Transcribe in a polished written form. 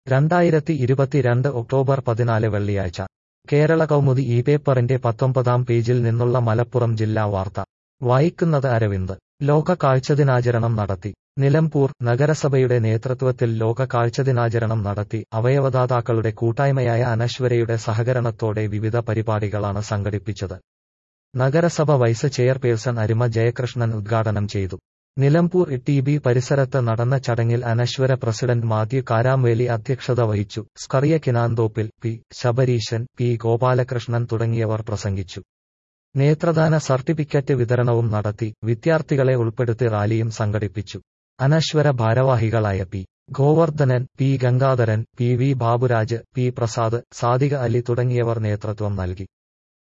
2022 October 14 വെള്ളിയാഴ്ച കേരള കൗമുദി ഈ പേപ്പറിന്റെ 19-ാം പേജിൽ നിന്നുള്ള മലപ്പുറം ജില്ലാ വാർത്ത വായിക്കുന്നത് അരവിന്ദ്. ലോക കാഴ്ചദിനാചരണം നടത്തി. നിലമ്പൂർ നഗരസഭയുടെ നേതൃത്വത്തിൽ ലോക കാഴ്ചദിനാചരണം നടത്തി. അവയവദാതാക്കളുടെ കൂട്ടായ്മയായ അനശ്വരയുടെ സഹകരണത്തോടെ വിവിധ പരിപാടികളാണ് സംഘടിപ്പിച്ചത്. നഗരസഭ വൈസ് ചെയർപേഴ്സൺ അരിമ ജയകൃഷ്ണൻ ഉദ്ഘാടനം ചെയ്തു. നിലമ്പൂർ ടി.ബി. പരിസരത്ത് നടന്ന ചടങ്ങിൽ അനശ്വര പ്രസിഡന്റ് മാത്യു കാരാംവേലി അധ്യക്ഷത വഹിച്ചു. സ്കറിയ കിനാന്തോപ്പിൽ, പി. ശബരീശൻ, പി. ഗോപാലകൃഷ്ണൻ തുടങ്ങിയവർ പ്രസംഗിച്ചു. നേത്രദാന സർട്ടിഫിക്കറ്റ് വിതരണവും നടത്തി. വിദ്യാർത്ഥികളെ ഉൾപ്പെടുത്തി റാലിയും സംഘടിപ്പിച്ചു. അനശ്വര ഭാരവാഹികളായ P. Govardhanan, P. Gangadharan, P. V. Baburaj, P. Prasad, Sadika Ali തുടങ്ങിയവർ നേതൃത്വം നൽകി.